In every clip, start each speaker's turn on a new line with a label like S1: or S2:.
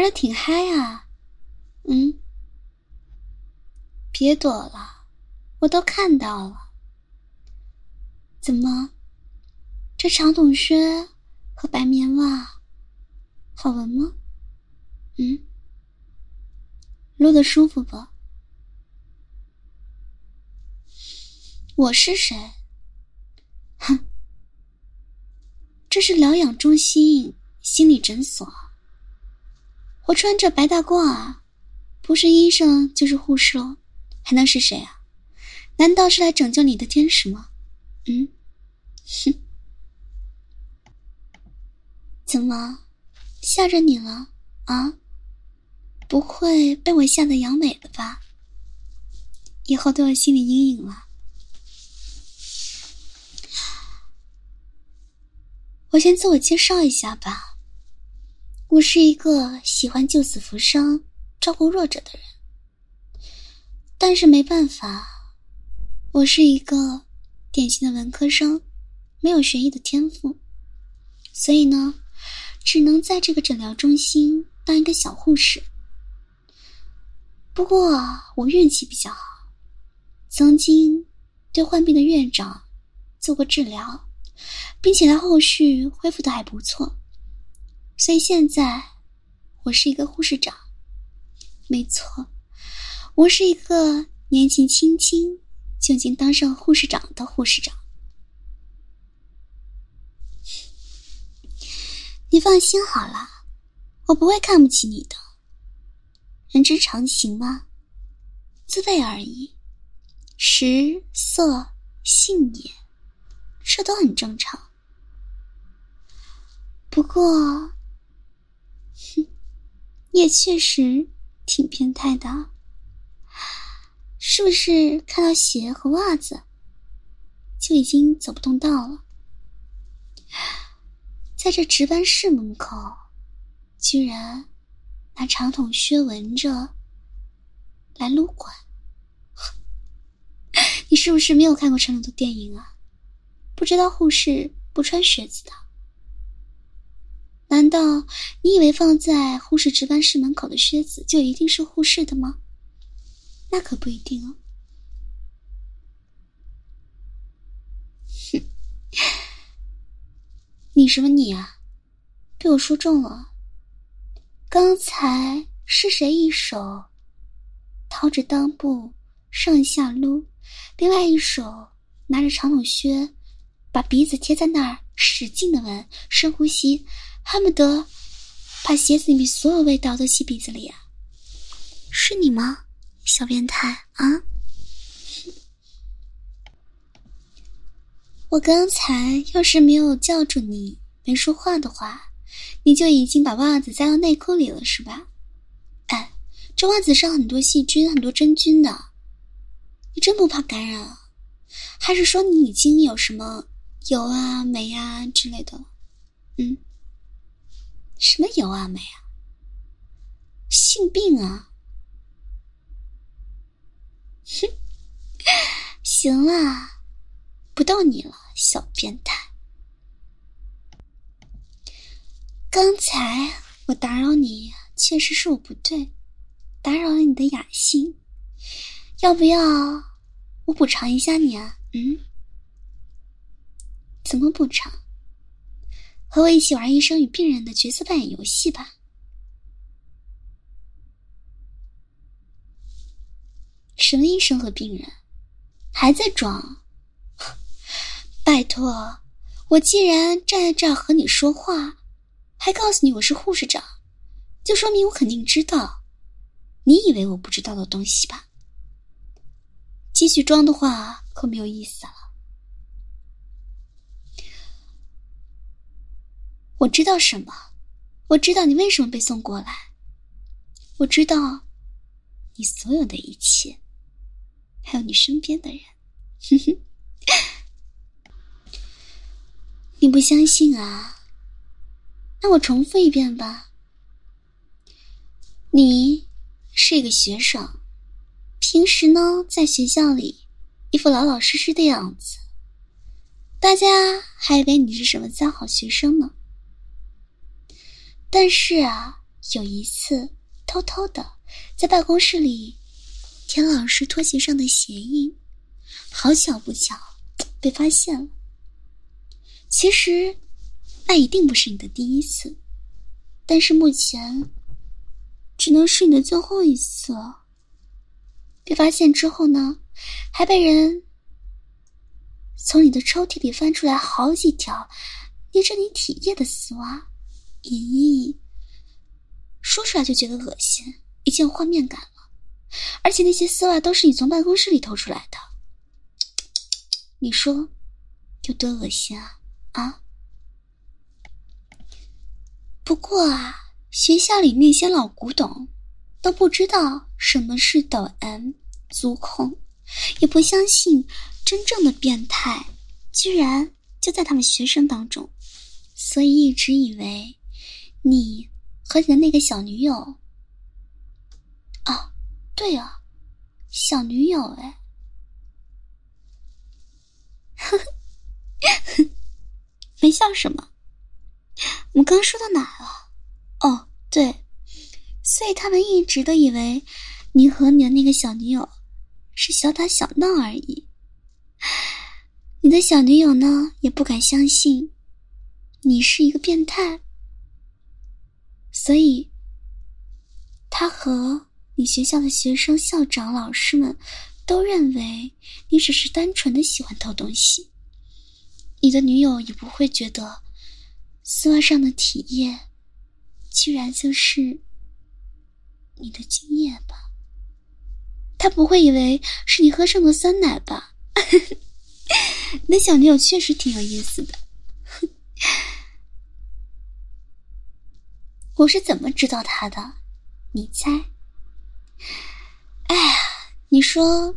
S1: 玩得挺嗨啊。别躲了，我都看到了。怎么，这长筒靴和白棉袜好闻吗？撸得舒服不？我是谁？哼，这是疗养中心心理诊所。我穿着白大褂，不是医生就是护士咯，还能是谁啊？难道是来拯救你的天使吗？哼，怎么吓着你了啊？不会被我吓得阳痿了吧？以后都有心理阴影了。我先自我介绍一下吧，我是一个喜欢救死扶伤、照顾弱者的人，但是没办法，我是一个典型的文科生，没有学医的天赋，所以呢，只能在这个诊疗中心当一个小护士。不过我运气比较好，曾经对患病的院长做过治疗，并且他后续恢复的还不错，所以现在我是一个护士长。没错，我是一个年纪轻轻就已经当上护士长的护士长。你放心好了，我不会看不起你的，人之常情嘛，自慰而已，食色性也，这都很正常。不过你也确实挺变态的，是不是看到鞋和袜子就已经走不动道了？在这值班室门口居然拿长筒靴闻着来撸管，你是不是没有看过成龙的电影啊？不知道护士不穿靴子的？难道你以为放在护士值班室门口的靴子就一定是护士的吗？那可不一定哦。你什么你啊？被我说中了。刚才是谁一手掏着裆部上下撸，另外一手拿着长筒靴把鼻子贴在那儿使劲的闻，深呼吸，恨不得把鞋子里面所有味道都吸鼻子里啊？是你吗，小变态啊？我刚才要是没有叫住你，没说话的话，你就已经把袜子塞到内裤里了是吧？哎，这袜子上很多细菌，很多真菌的，你真不怕感染啊？还是说你已经有什么油啊霉啊之类的？什么油啊霉啊？性病啊？哼，行啦，不逗你了，小变态。刚才我打扰你，确实是我不对，打扰了你的雅兴，要不要我补偿一下你啊？怎么补偿？和我一起玩医生与病人的角色扮演游戏吧。什么医生和病人？还在装？拜托，我既然站在这儿和你说话，还告诉你我是护士长，就说明我肯定知道你以为我不知道的东西吧？继续装的话可没有意思了。我知道什么？我知道你为什么被送过来，我知道你所有的一切，还有你身边的人。你不相信啊？那我重复一遍吧。你是一个学生，平时呢在学校里一副老老实实的样子，大家还以为你是什么三好学生呢。但是啊， 有一次偷偷的在办公室里舔老师拖鞋上的鞋印，好巧不巧被发现了。其实那一定不是你的第一次，但是目前只能是你的最后一次了。被发现之后呢，还被人从你的抽屉里翻出来好几条捏着你体液的丝袜。咦，说出来就觉得恶心，已经有画面感了。而且那些丝袜都是你从办公室里偷出来的，你说有多恶心啊？不过啊，学校里那些老古董都不知道什么是抖 M 足控，也不相信真正的变态居然就在他们学生当中，所以一直以为你和你的那个小女友，对啊，小女友哎，没笑什么？我们刚说到哪了？哦，对，所以他们一直都以为你和你的那个小女友是小打小闹而已。你的小女友呢，也不敢相信你是一个变态，所以他和你学校的学生、校长、老师们都认为你只是单纯的喜欢偷东西。你的女友也不会觉得丝袜上的体液居然就是你的精液吧？她不会以为是你喝剩的酸奶吧？你的小女友确实挺有意思的。我是怎么知道她的？你猜？哎呀，你说，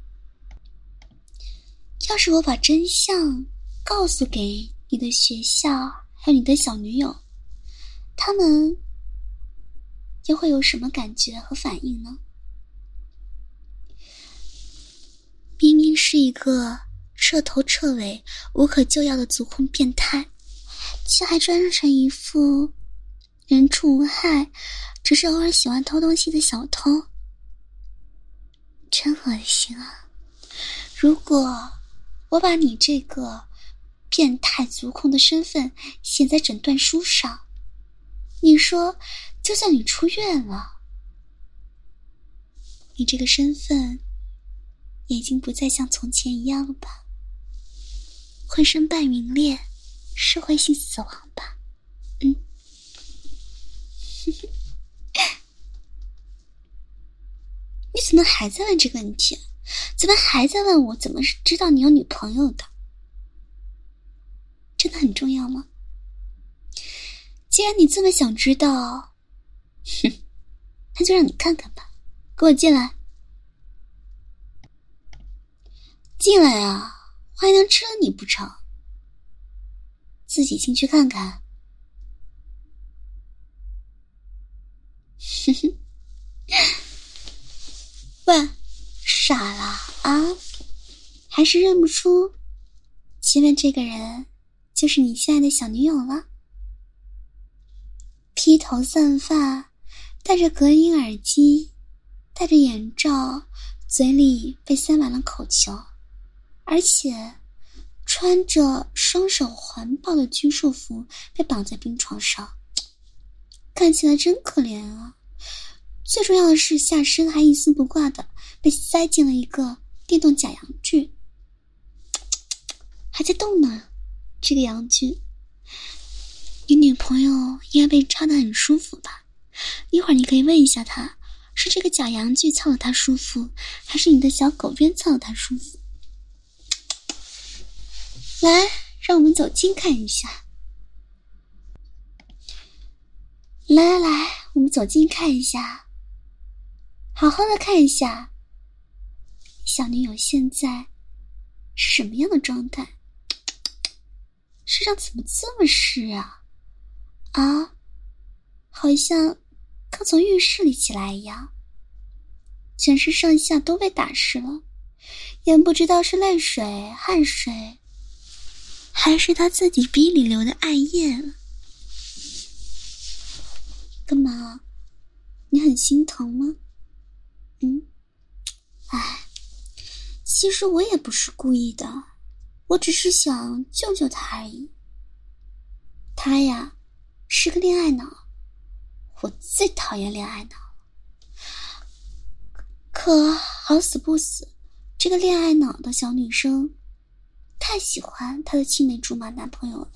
S1: 要是我把真相告诉给你的学校还有你的小女友，他们又会有什么感觉和反应呢？明明是一个彻头彻尾无可救药的足控变态，却还装成一副人畜无害，只是偶尔喜欢偷东西的小偷，真恶心啊！如果我把你这个变态足控的身份写在诊断书上，你说就算你出院了，你这个身份也已经不再像从前一样了吧？浑身败名裂，社会性死亡吧？你怎么还在问这个问题？怎么还在问我怎么知道你有女朋友的？真的很重要吗？既然你这么想知道，那就让你看看吧。给我进来。进来啊，我还能吃了你不成？自己进去看看。喂，傻了啊？还是认不出前面这个人就是你现在的小女友了？披头散发，戴着隔音耳机，戴着眼罩，嘴里被塞满了口球，而且穿着双手环抱的拘束服被绑在病床上，看起来真可怜啊。最重要的是下身还一丝不挂的被塞进了一个电动假阳具，还在动呢。这个阳具，你女朋友应该被插得很舒服吧？一会儿你可以问一下她，是这个假阳具操得她舒服，还是你的小狗鞭操得她舒服？来，让我们走近看一下。来，我们走近看一下，好好的看一下小女友现在是什么样的状态。身上怎么这么湿啊？好像刚从浴室里起来一样，全身上下都被打湿了，也不知道是泪水、汗水，还是他自己逼里流的艾叶了。 干嘛？你很心疼吗？其实我也不是故意的，我只是想救救他而已。他呀，是个恋爱脑，我最讨厌恋爱脑。可好死不死，这个恋爱脑的小女生太喜欢她的青梅竹马男朋友了，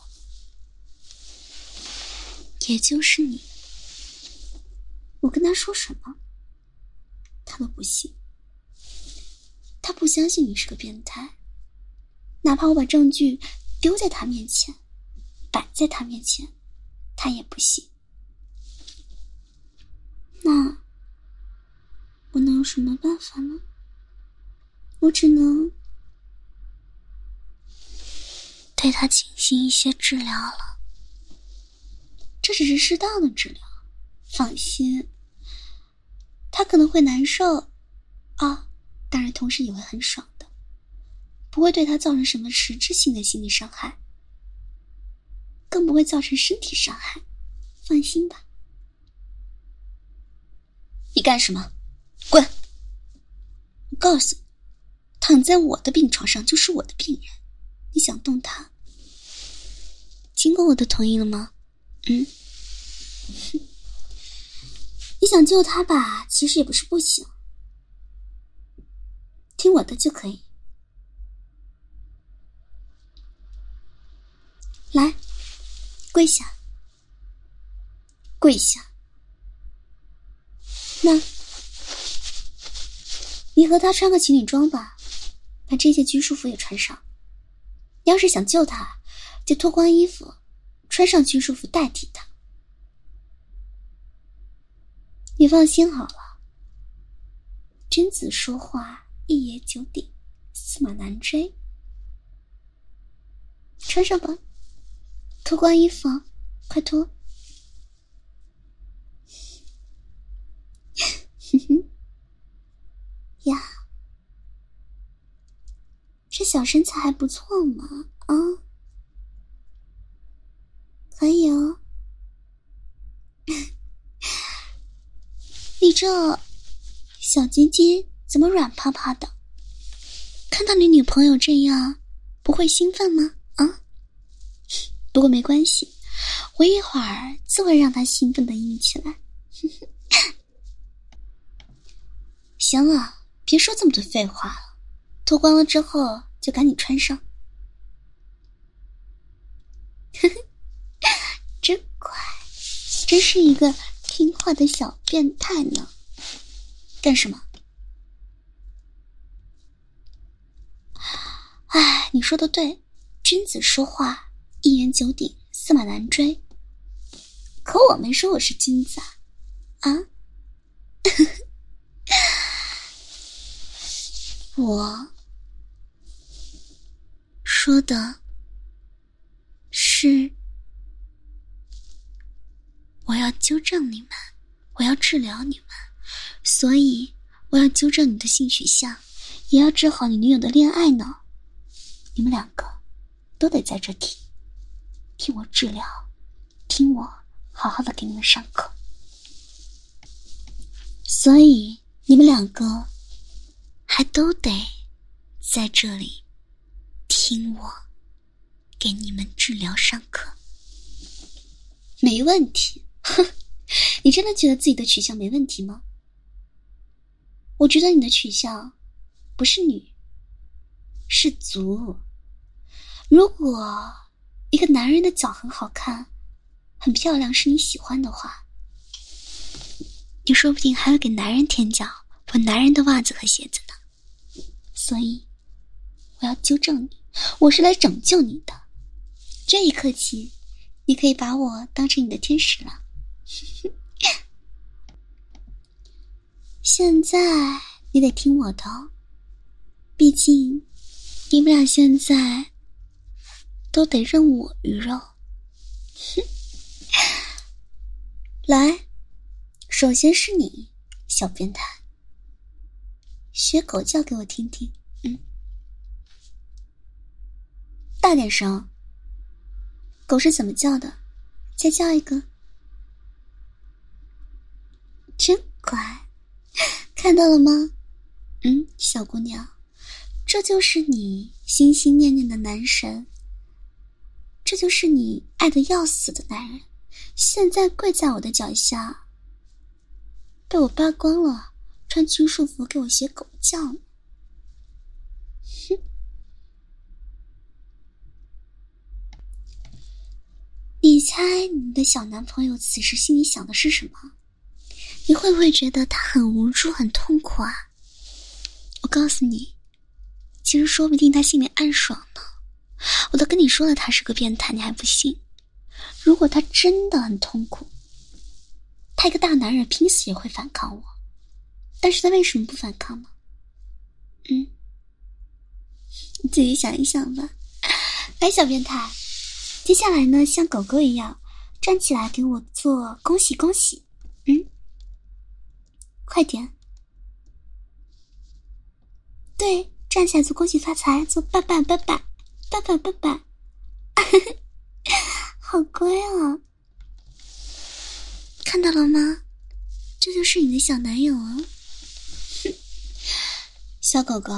S1: 也就是你。我跟他说什么，他都不信。他不相信你是个变态，哪怕我把证据丢在他面前，摆在他面前，他也不信。那我能有什么办法呢？我只能对他进行一些治疗了。这只是适当的治疗，放心，他可能会难受啊，当然同时也会很爽的，不会对他造成什么实质性的心理伤害，更不会造成身体伤害，放心吧。你干什么？滚！我告诉你，躺在我的病床上就是我的病人，你想动他，经过我的同意了吗？你想救他吧，其实也不是不行，听我的就可以。来，跪下，跪下。那你和他穿个情侣装吧，把这件拘束服也穿上。要是想救他，就脱光衣服，穿上拘束服代替他。你放心好了，君子说话一言九鼎，驷马难追。穿上吧，脱光衣服，快脱。呀，这小身材还不错嘛，啊，可以哦。你这小鸡鸡怎么软趴趴的？看到你女朋友这样，不会兴奋吗？啊？不过没关系，我一会儿自会让她兴奋的硬起来。行了，别说这么多废话了，脱光了之后就赶紧穿上。真乖，真是一个听话的小变态呢。干什么？哎，你说的对，君子说话一言九鼎，驷马难追。可我没说我是君子啊！我说的是，我要纠正你们，我要治疗你们，所以我要纠正你的性取向，也要治好你女友的恋爱脑。你们两个都得在这听我治疗，听我好好的给你们上课。所以你们两个还都得在这里听我给你们治疗上课。没问题。哼，你真的觉得自己的取向没问题吗？我觉得你的取向不是女，是足。如果一个男人的脚很好看，很漂亮，是你喜欢的话，你说不定还会给男人舔脚，闻男人的袜子和鞋子呢。所以我要纠正你，我是来拯救你的。这一刻起，你可以把我当成你的天使了。现在你得听我的哦，毕竟你们俩现在都得任我鱼肉。来，首先是你，小变态，学狗叫给我听听。大点声，狗是怎么叫的？再叫一个。 真乖，看到了吗？小姑娘，这就是你心心念念的男神，这就是你爱得要死的男人，现在跪在我的脚下，被我扒光了，穿军束服给我写狗叫。哼！你猜你的小男朋友此时心里想的是什么？你会不会觉得他很无助很痛苦啊？我告诉你，其实说不定他心里暗爽呢。我都跟你说了他是个变态，你还不信？如果他真的很痛苦，他一个大男人拼死也会反抗我，但是他为什么不反抗呢？你自己想一想吧。来，小变态，接下来呢，像狗狗一样站起来给我做恭喜恭喜。快点。对，站起来做恭喜发财，做爸爸爸爸爸爸爸爸。好乖啊，看到了吗？这就是你的小男友啊。小狗狗，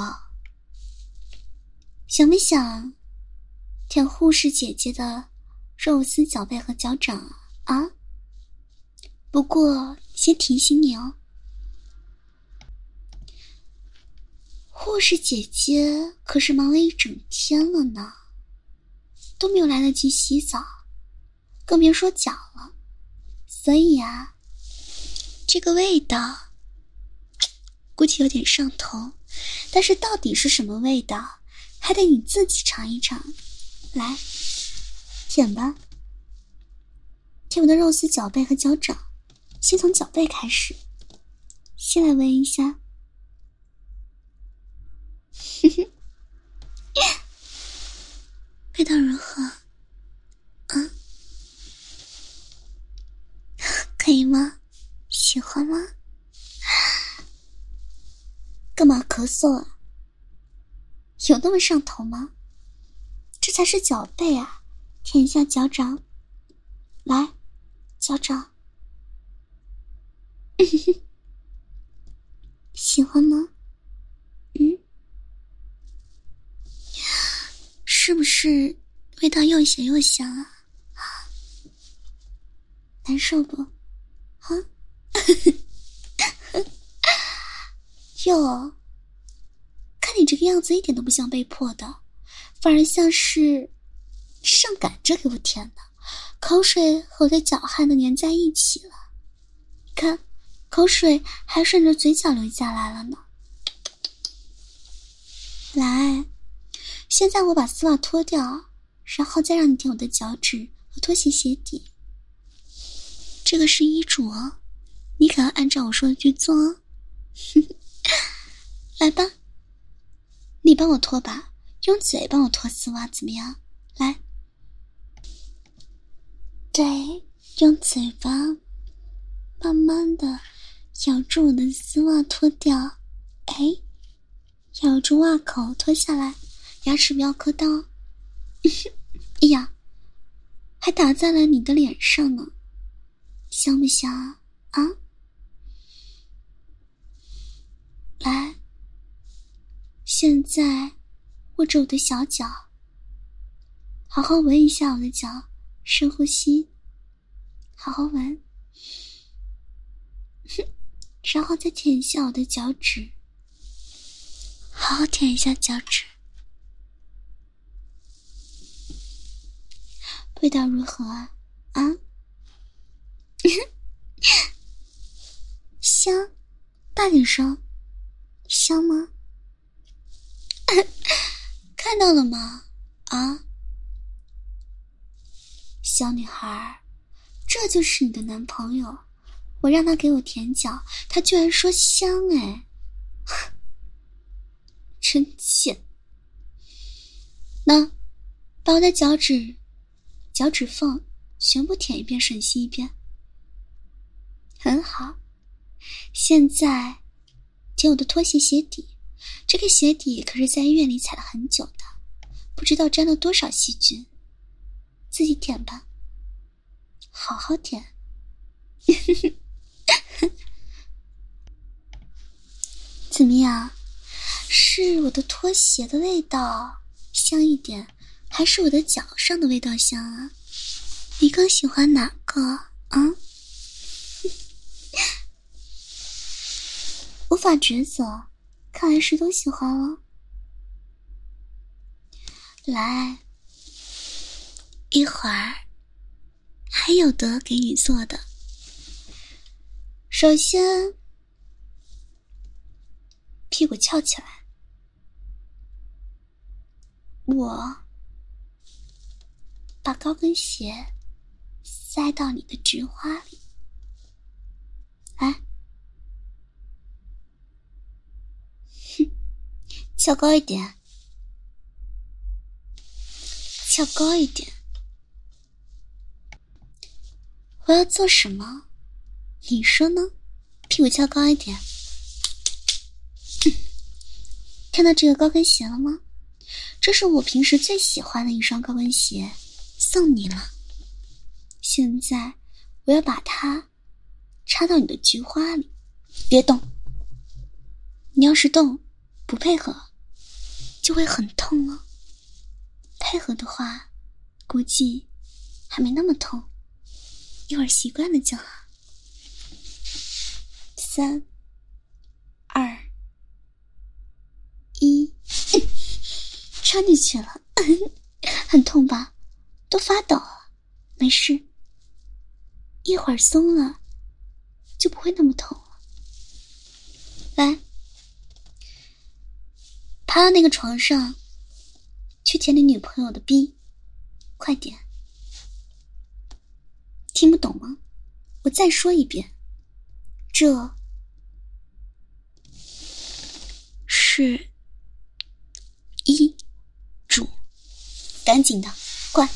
S1: 想不想舔护士姐姐的肉丝脚背和脚掌啊？不过先提醒你哦，护士姐姐可是忙了一整天了呢，都没有来得及洗澡，更别说脚了。所以啊，这个味道估计有点上头，但是到底是什么味道，还得你自己尝一尝。来，舔吧，舔我的肉丝脚背和脚掌，先从脚背开始，先来闻一下。味道如何？可以吗？喜欢吗？干嘛咳嗽啊？有那么上头吗？这才是脚背啊，舔一下脚掌。来，脚掌。喜欢吗？是不是味道又咸又香啊？难受不？啊？哟，看你这个样子一点都不像被迫的，反而像是上赶着给我舔的，口水和我的脚汗都粘在一起了，看口水还顺着嘴角流下来了呢。来，现在我把丝袜脱掉，然后再让你舔我的脚趾和拖鞋鞋底。这个是医嘱哦，你可要按照我说的去做哦。来吧，你帮我脱吧，用嘴帮我脱丝袜怎么样？来，对，用嘴巴慢慢的咬住我的丝袜脱掉，咬住袜口脱下来，牙齿不要磕到。哎呀，还打在了你的脸上呢，香不香啊？来，现在握着我的小脚，好好闻一下我的脚，深呼吸，好好闻，然后再舔一下我的脚趾，好好舔一下脚趾，味道如何啊？香，大点声，香吗？看到了吗？小女孩，这就是你的男朋友，我让他给我舔脚，他居然说香真贱。那把我的脚趾缝全部舔一遍，吮吸一遍。很好，现在舔我的拖鞋鞋底，这个鞋底可是在医院里踩了很久的，不知道沾了多少细菌，自己舔吧，好好舔。 怎么样？是我的拖鞋的味道香一点，还是我的脚上的味道香啊？你更喜欢哪个啊？无法抉择，看来是都喜欢了。来，一会儿还有得给你做的。首先，屁股翘起来，我把高跟鞋塞到你的菊花里，来，翘高一点，翘高一点。我要做什么？你说呢？屁股翘高一点。看到这个高跟鞋了吗？这是我平时最喜欢的一双高跟鞋，送你了。现在我要把它插到你的菊花里，别动。你要是动，不配合，就会很痛哦。配合的话，估计还没那么痛，一会儿习惯了就好。3、2、1，插进去了，很痛吧？都发抖了，没事，一会儿松了，就不会那么痛了。来，爬到那个床上，去舔你女朋友的逼，快点！听不懂吗？我再说一遍，这是医嘱，赶紧的，快！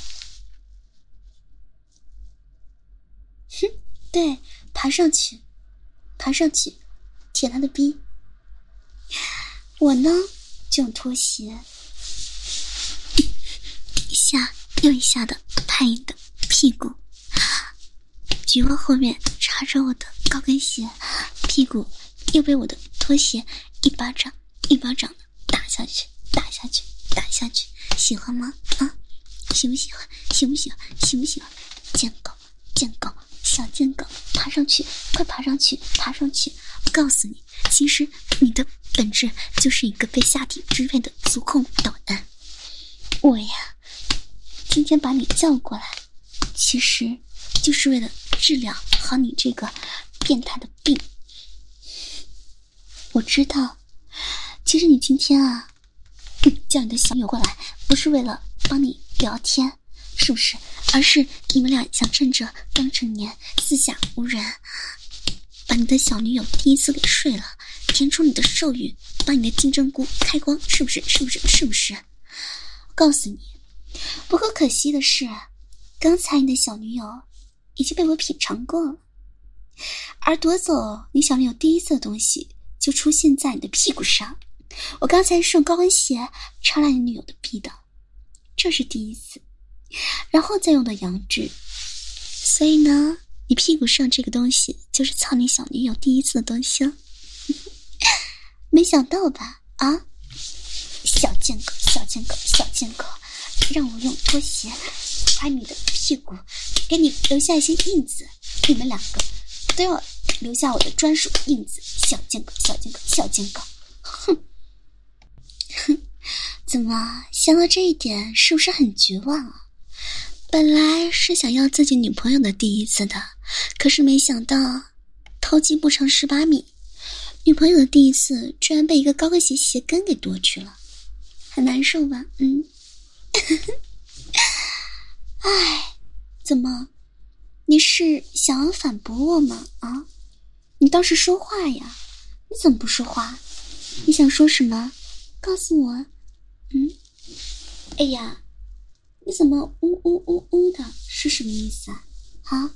S1: 哼，对，爬上去，爬上去，舔他的逼。我呢，就用拖鞋一下又一下的拍你的屁股，菊花后面插着我的高跟鞋，屁股又被我的拖鞋一巴掌一巴掌的打下去，打下去，打下去，喜欢吗？啊，喜不喜欢？喜不喜欢？喜不喜欢？贱狗，贱狗，小贱狗，爬上去，快爬上去，爬上去！我告诉你，其实你的本质就是一个被下体支配的足控导弹。我呀，今天把你叫过来，其实就是为了治疗好你这个变态的病。我知道，其实你今天啊，叫你的小友过来，不是为了帮你聊天，是不是？而是你们俩想趁着刚成年，四下无人，把你的小女友第一次给睡了，填出你的兽欲，把你的金针菇开光，是不是？是不是？是不是？我告诉你，不过可惜的是，刚才你的小女友已经被我品尝过了，而夺走你小女友第一次的东西就出现在你的屁股上。我刚才是用高跟鞋插烂你女友的屁的，这是第一次，然后再用的阳具，所以呢，你屁股上这个东西就是操你小女友第一次的东西了。没想到吧？啊，小贱狗，小贱狗，小贱狗，让我用拖鞋把你的屁股给你留下一些印子，你们两个都要留下我的专属印子。小贱狗，小贱狗，小贱狗，哼哼，怎么想到这一点是不是很绝望啊？本来是想要自己女朋友的第一次的，可是没想到偷鸡不成蚀把米，女朋友的第一次居然被一个高跟鞋鞋跟给夺去了，很难受吧？唉，怎么？你是想要反驳我吗？啊，你倒是说话呀！你怎么不说话？你想说什么？告诉我。哎呀，你怎么呜呜呜呜的？是什么意思啊？啊？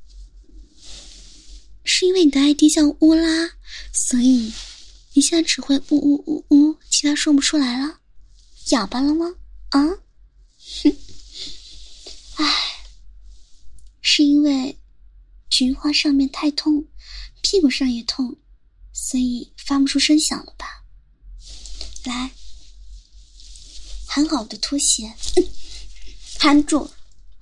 S1: 是因为你的 ID 叫乌拉，所以你现在只会呜呜呜呜，其他说不出来了？哑巴了吗？啊？哼，唉，是因为菊花上面太痛，屁股上也痛， 所以发不出声响了吧？来，hand好我的拖鞋，hand住。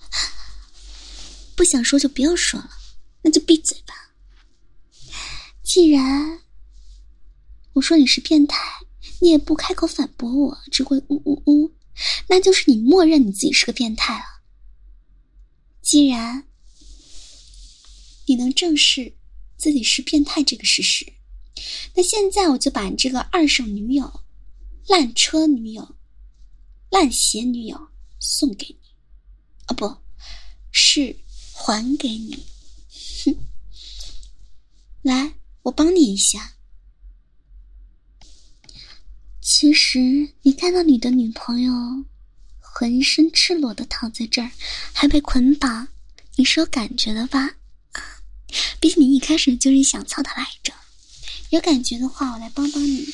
S1: 不想说就不要说了，那就闭嘴吧。既然我说你是变态，你也不开口反驳我，只会呜呜呜，那就是你默认你自己是个变态了。既然你能正视自己是变态这个事实，那现在我就把你这个二手女友、烂车女友、烂鞋女友送给你，哦，不是还给你。哼，来，我帮你一下。其实你看到你的女朋友浑身赤裸的躺在这儿，还被捆绑，你是有感觉的吧？毕竟你一开始就是想操她来着。有感觉的话，我来帮帮你。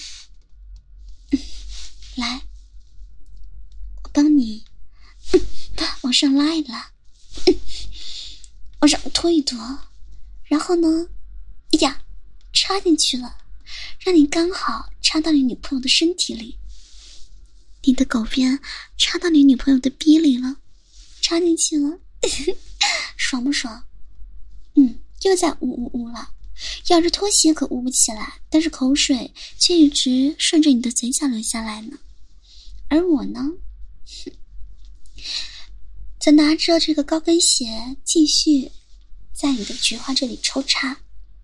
S1: 来，我帮你往上拉一拉，往上拖一拖，然后呢，哎呀，插进去了，让你刚好插到你女朋友的身体里。你的狗鞭插到你女朋友的逼里了，插进去了，爽不爽？又在呜呜呜了。咬着拖鞋可捂不起来，但是口水却一直顺着你的嘴角流下来呢。而我呢，则拿着这个高跟鞋继续在你的菊花这里抽插。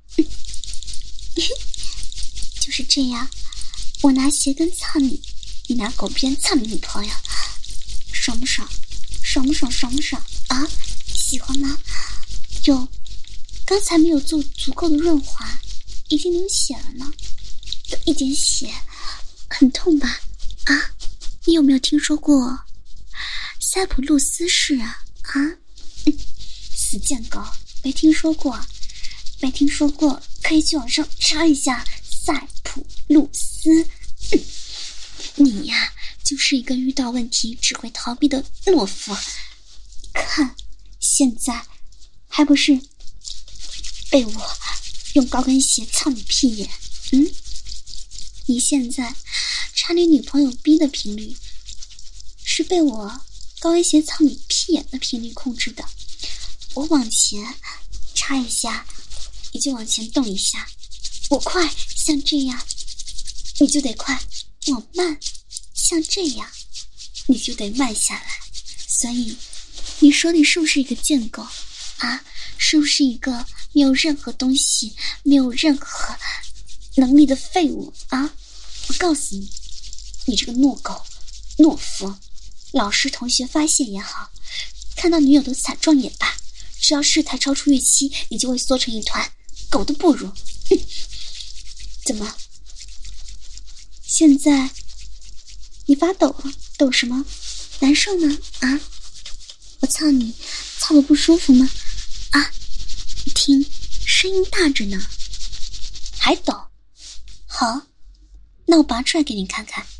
S1: 就是这样，我拿鞋跟操你，你拿狗鞭操你女朋友，爽不爽？爽不爽？爽不爽啊？喜欢吗？有。刚才没有做足够的润滑，已经流血了呢，有一点血，很痛吧？啊，你有没有听说过塞浦路斯式啊？死贱狗，没听说过？没听说过？可以去往上插一下塞浦路斯。你呀，就是一个遇到问题只会逃避的懦夫。看，现在还不是被我用高跟鞋操你屁眼。你现在插你女朋友逼的频率是被我高跟鞋操你屁眼的频率控制的。我往前插一下，你就往前动一下，我快像这样你就得快，我慢像这样你就得慢下来。所以你说你是不是一个贱狗啊？是不是一个没有任何东西、没有任何能力的废物啊？我告诉你，你这个懦狗、懦夫，老师同学发现也好，看到女友的惨状也罢，只要事态超出预期，你就会缩成一团，狗都不如。怎么？现在你发抖了？抖什么？难受吗？啊？我操你，操得不舒服吗？啊，听，声音大着呢，还抖。好，那我拔出来给你看看。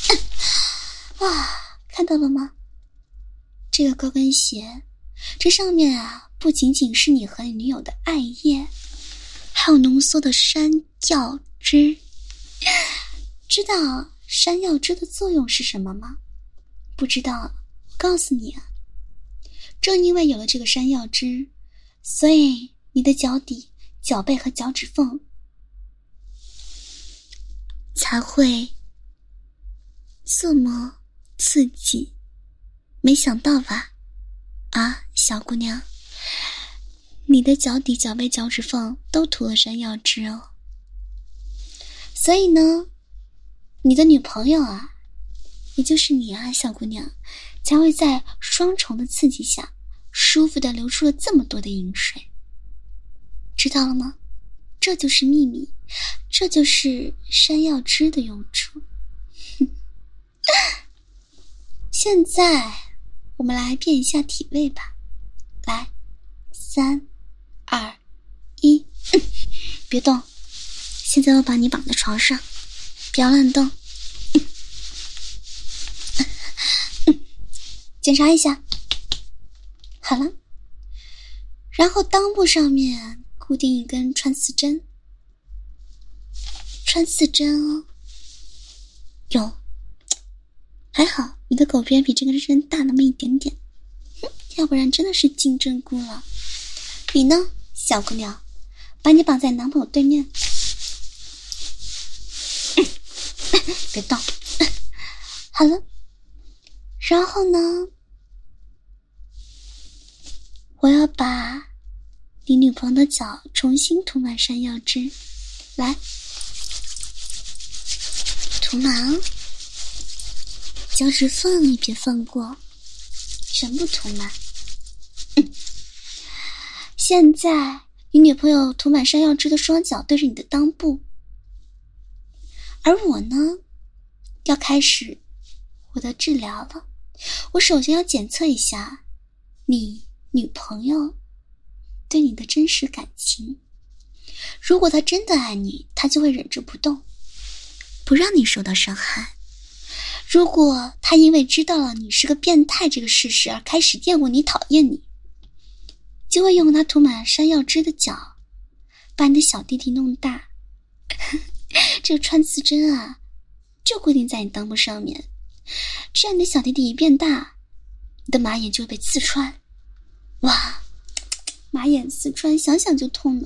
S1: 看到了吗？这个高跟鞋，这上面啊，不仅仅是你和你女友的爱液，还有浓缩的山药汁。知道山药汁的作用是什么吗？不知道，我告诉你啊，正因为有了这个山药汁，所以你的脚底、脚背和脚趾缝才会这么刺激。没想到吧？啊，小姑娘，你的脚底、脚背、脚趾缝都涂了山药汁哦。所以呢，你的女朋友啊，也就是你啊，小姑娘，才会在双重的刺激下舒服地流出了这么多的饮水。知道了吗？这就是秘密，这就是山药汁的用处。现在我们来变一下体位吧。来，3、2、1，别动。现在我把你绑在床上，不要乱动。检查一下，好了。然后裆部上面固定一根穿刺针， 穿刺针哦。有，还好你的狗边比这个人大那么一点点，要不然真的是金针菇了。你呢，小姑娘？把你绑在男朋友对面。别动。好了，然后呢？我要把你女朋友的脚重新涂满山药汁，来，涂满哦，脚趾缝也别放过，全部涂满。现在你女朋友涂满山药汁的双脚对着你的裆部，而我呢，要开始我的治疗了。我首先要检测一下你女朋友对你的真实感情。如果她真的爱你，她就会忍着不动，不让你受到伤害。如果她因为知道了你是个变态这个事实而开始厌恶你、讨厌你，就会用她涂满山药汁的脚把你的小弟弟弄大。这个穿刺针啊，就固定在你裆部上面，这样你的小弟弟一变大，你的马眼就会被刺穿。哇，马眼刺穿想想就痛了。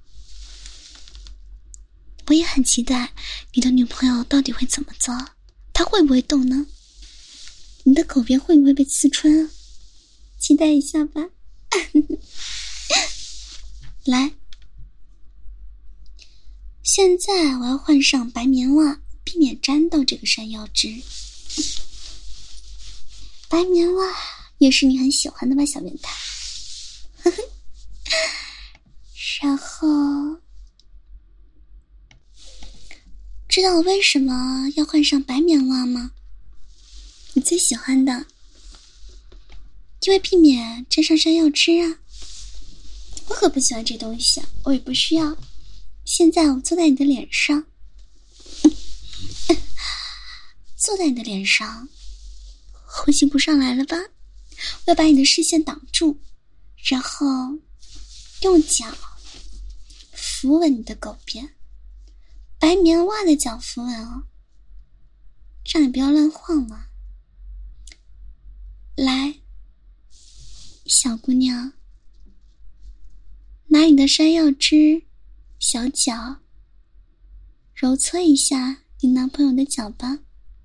S1: 我也很期待你的女朋友到底会怎么做，她会不会动呢？你的狗边会不会被刺穿啊？期待一下吧。来，现在我要换上白棉袜，避免沾到这个山药汁。白棉袜也是你很喜欢的吧，小变态？然后，知道我为什么要换上白棉袜吗？你最喜欢的，因为避免沾上山药汁啊。我可不喜欢这东西啊，我也不需要。现在我坐在你的脸上，坐在你的脸上，呼吸不上来了吧？我要把你的视线挡住，然后用脚扶稳你的狗边，白棉袜的脚扶稳哦，让你不要乱晃嘛。来，小姑娘，拿你的山药汁小脚揉搓一下你男朋友的脚吧。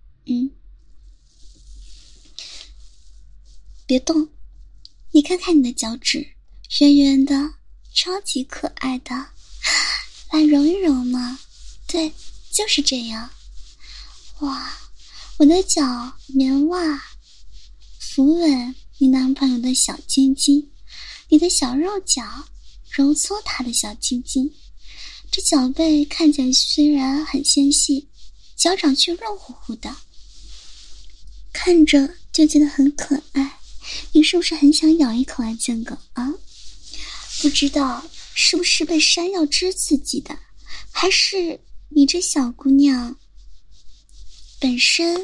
S1: 别动，你看看你的脚趾，圆圆的，超级可爱的，来揉一揉嘛。对，就是这样。哇，我的脚棉袜扶稳你男朋友的小鸡鸡，你的小肉脚揉搓他的小鸡鸡，这脚背看起来虽然很纤细，脚掌却肉乎乎的，看着就觉得很可爱。你是不是很想咬一口啊，贱狗啊？不知道是不是被山药汁刺激的，还是你这小姑娘本身……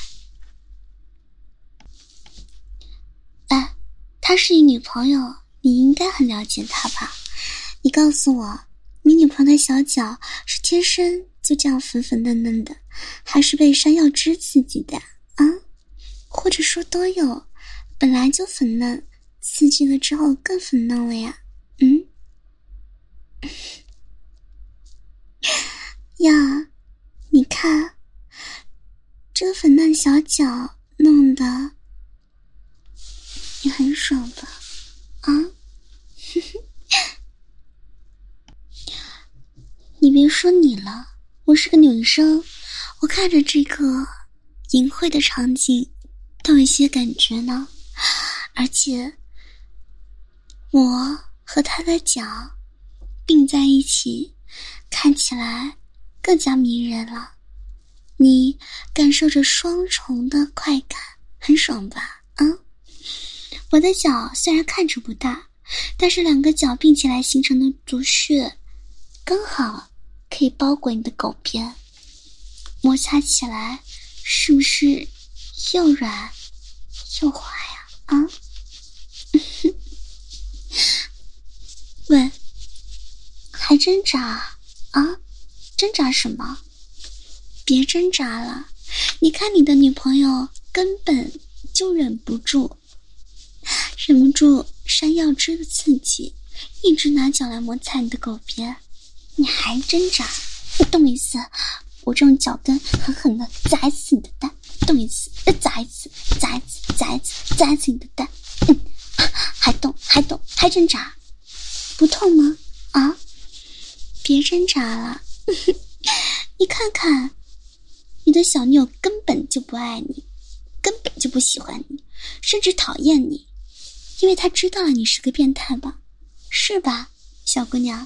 S1: 哎，她是你女朋友，你应该很了解她吧？你告诉我，你女朋友的小脚是天生就这样粉粉嫩嫩的，还是被山药汁刺激的啊？或者说都有，本来就粉嫩，刺激了之后更粉嫩了呀？呀，你看这个粉嫩小脚弄得你很爽吧？啊？你别说你了，我是个女生，我看着这个淫秽的场景都有一些感觉呢。而且我和他的脚并在一起，看起来更加迷人了。你感受着双重的快感，很爽吧？啊，我的脚虽然看着不大，但是两个脚并起来形成的足穴刚好可以包裹你的狗边，摩擦起来是不是又软又滑呀？啊？喂，还真渣啊！ 挣扎什么？别挣扎了，你看你的女朋友根本就忍不住山药汁的刺激，一直拿脚来摩擦你的狗边，你还挣扎？你动一次，我这种脚跟狠狠的砸一次你的蛋，动一次，砸一次，砸一次，砸一次，砸一次你的蛋，还动，还挣扎，不痛吗？啊，别挣扎了，你看看，你的小女友根本就不爱你，根本就不喜欢你，甚至讨厌你，因为她知道了你是个变态吧，是吧，小姑娘？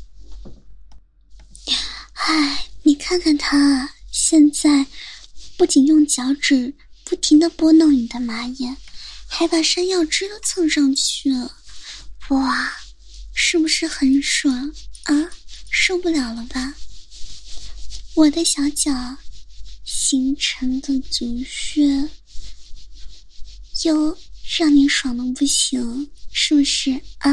S1: 唉，你看看她现在不仅用脚趾不停地拨弄你的马眼，还把山药汁都蹭上去了，哇，是不是很爽啊？受不了了吧？我的小脚形成的足穴又让你爽的不行，是不是啊？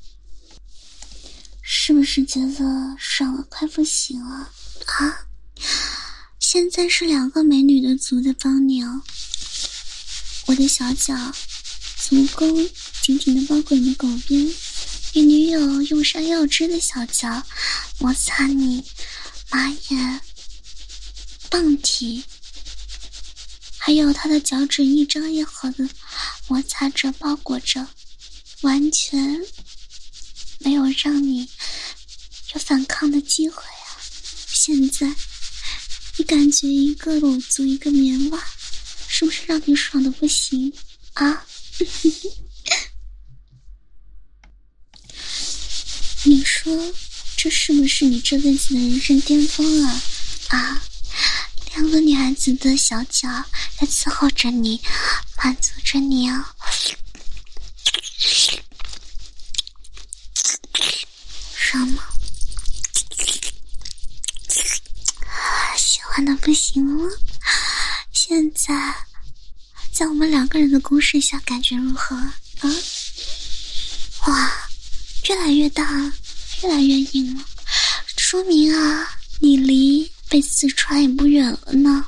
S1: 是不是觉得爽了快不行了啊？现在是2个美女的足在帮你哦，我的小脚足弓紧紧地包裹你的狗边，你女友用山药汁的小脚摩擦你马眼、棒体，还有她的脚趾一张一合的摩擦着包裹着，完全没有让你有反抗的机会啊！现在你感觉一个裸足一个棉袜，是不是让你爽的不行啊？你说这是不是你这辈子的人生巅峰啊？啊，2个女孩子的小脚在伺候着你，满足着你啊！爽吗？喜欢的不行了。现在在我们2个人的攻势下，感觉如何啊？哇，越来越大了，越来越硬了，说明啊，你离被刺穿也不远了呢。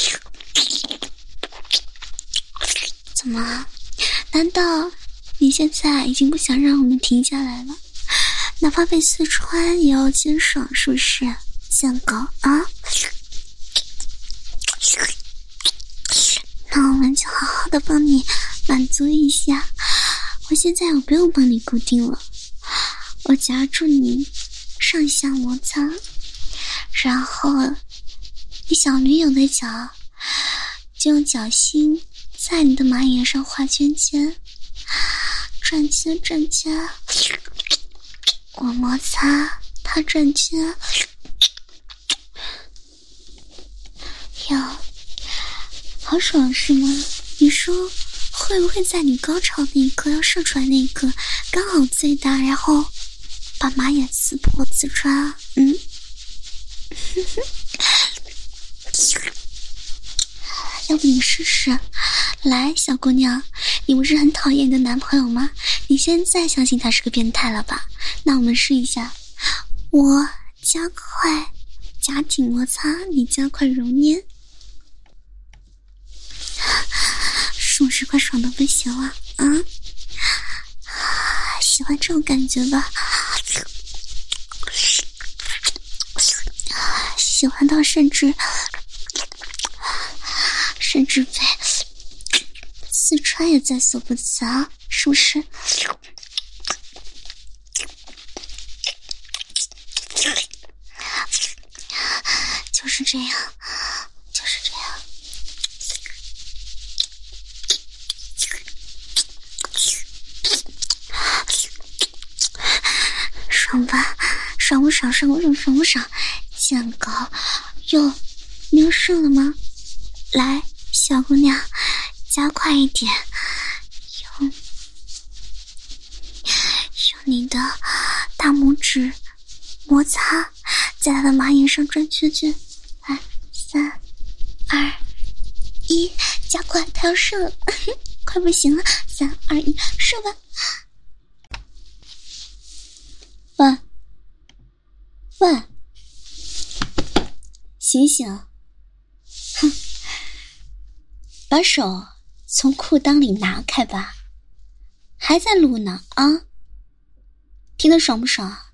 S1: 怎么了？难道你现在已经不想让我们停下来了？哪怕被刺穿也要坚爽，是不是？贱狗啊！那我们就好好的帮你满足一下。我现在我不用帮你固定了，我夹住你上下摩擦，然后你小女友的脚就用脚心在你的马眼上画圈圈，转圈转圈，我摩擦她转圈，哟，好爽是吗？你说会不会在你高潮那一刻要射出来那一刻刚好最大，然后把马眼刺破刺穿啊？要不你试试？来，小姑娘，你不是很讨厌你的男朋友吗？你现在相信他是个变态了吧？那我们试一下，我加快夹紧摩擦，你加快揉捏，是不是快爽的不行了啊？喜欢这种感觉吧？喜欢到甚至被刺穿也在所不辞啊，是不是？就是这样，就是这样。爽吧？爽不爽？爽不爽？爽不爽？贱狗，哟，你要射了吗？来，小姑娘，加快一点，用你的大拇指摩擦，在她的马眼上转圈圈。来，3、2、1，加快，她要射了，快不行了！3、2、1，射吧！喂， 醒醒！哼，把手从裤裆里拿开吧，还在录呢啊！听得爽不爽啊？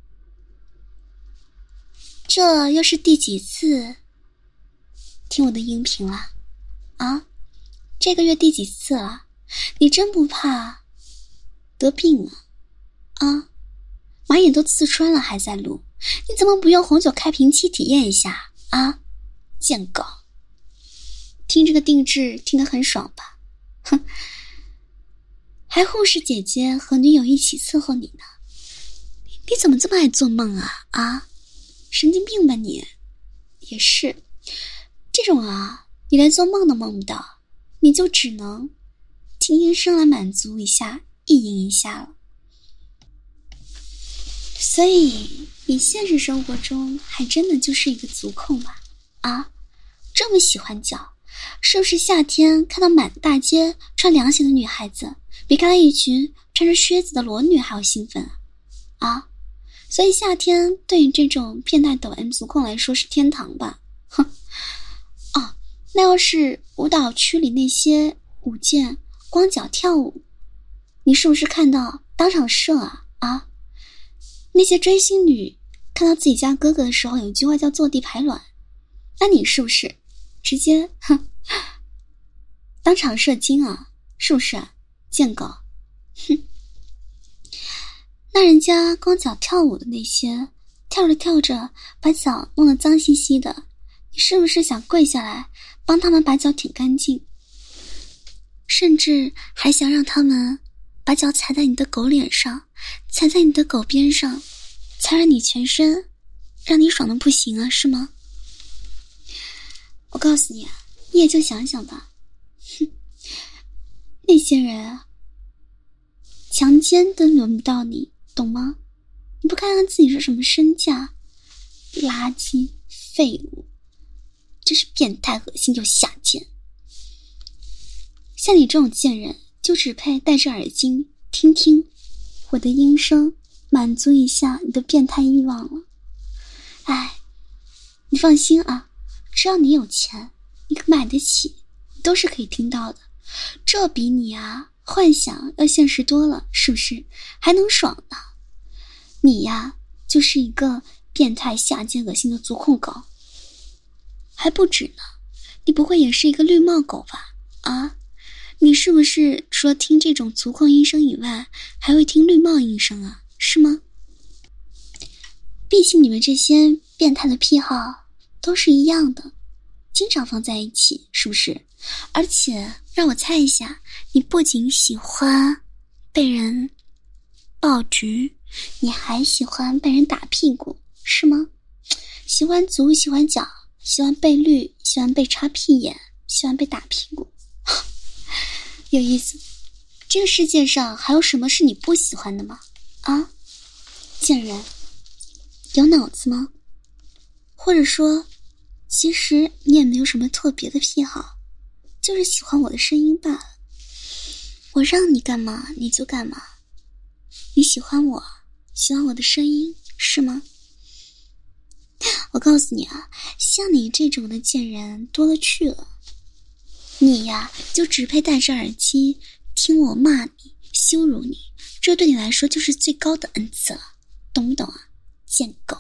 S1: 这又是第几次听我的音频了啊？这个月第几次了？你真不怕得病啊？啊，马眼都刺穿了还在录，你怎么不用红酒开瓶器体验一下啊？贱狗！听这个定制听得很爽吧？哼，还护士姐姐和女友一起伺候你呢，你怎么这么爱做梦啊？啊，神经病吧你！也是，这种啊，你连做梦都梦不到，你就只能听医生来满足一下，意淫一下了。所以你现实生活中还真的就是一个足控吧？啊，这么喜欢脚，是不是夏天看到满大街穿凉鞋的女孩子，比看到一群穿着靴子的裸女还要兴奋啊？啊，所以夏天对你这种变态抖 M 足控来说是天堂吧？哼，哦，那要是舞蹈区里那些舞剑光脚跳舞，你是不是看到当场射啊？啊，那些追星女看到自己家哥哥的时候有一句话叫坐地排卵，那你是不是直接当场射精啊？是不是啊？贱狗！哼，那人家光脚跳舞的那些，跳着跳着把脚弄得脏兮兮的，你是不是想跪下来帮他们把脚舔干净？甚至还想让他们把脚踩在你的狗脸上，踩在你的狗边上，踩染你全身，让你爽的不行啊，是吗？我告诉你啊，你也就想想吧。哼，那些人啊，强奸都轮不到你，懂吗？你不看看自己是什么身价，垃圾废物，真是变态恶心又下贱。像你这种贱人，就只配戴着耳机听听我的音声，满足一下你的变态欲望了。哎，你放心啊，只要你有钱，你买得起，你都是可以听到的。这比你啊幻想要现实多了，是不是？还能爽呢？你呀，就是一个变态下贱恶心的足控狗，还不止呢。你不会也是一个绿帽狗吧？啊？你是不是除了听这种足控音声以外，还会听绿帽音声啊？是吗？毕竟你们这些变态的癖好都是一样的，经常放在一起，是不是？而且让我猜一下，你不仅喜欢被人爆菊，你还喜欢被人打屁股，是吗？喜欢足，喜欢脚，喜欢被绿，喜欢被插屁眼，喜欢被打屁股。有意思，这个世界上还有什么是你不喜欢的吗？啊，贱人，有脑子吗？或者说，其实你也没有什么特别的癖好，就是喜欢我的声音罢了。我让你干嘛你就干嘛，你喜欢我，喜欢我的声音，是吗？我告诉你啊，像你这种的贱人多了去了。你呀，就只配戴着耳机听我骂你、羞辱你，这对你来说就是最高的恩赐了，懂不懂啊？贱狗！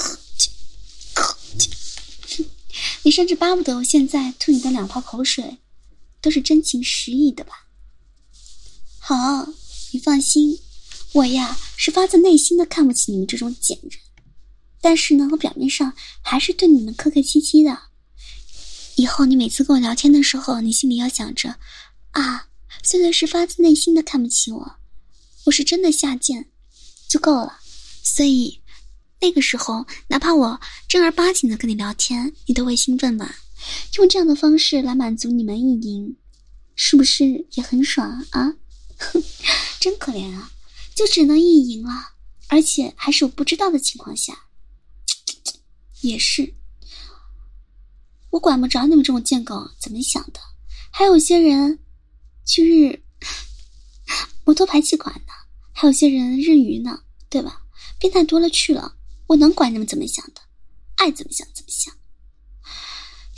S1: 你甚至巴不得我现在吐你的两泡口水，都是真情实意的吧？好，你放心，我呀是发自内心的看不起你们这种贱人，但是呢，我表面上还是对你们客客气气的。以后你每次跟我聊天的时候，你心里要想着啊，虽然是发自内心的看不起我，我是真的下贱就够了。所以那个时候哪怕我正儿八经的跟你聊天，你都会兴奋吧？用这样的方式来满足你们意淫，是不是也很爽啊？真可怜啊，就只能意淫了，而且还是我不知道的情况下。也是，我管不着你们这种贱狗怎么想的，还有些人去日摩托排气管呢，还有些人日语呢，对吧？变态多了去了，我能管你们怎么想的，爱怎么想怎么想。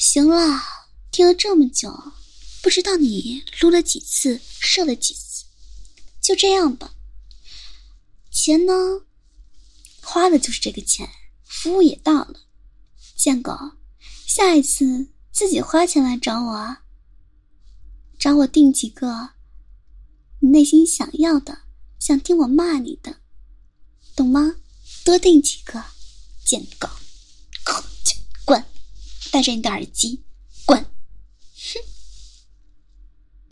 S1: 行了，听了这么久，不知道你撸了几次，射了几次，就这样吧。钱呢，花的就是这个钱，服务也到了。贱狗，下一次自己花钱来找我啊，找我订几个你内心想要的，想听我骂你的，懂吗？多订几个，贱狗，滚，戴着你的耳机。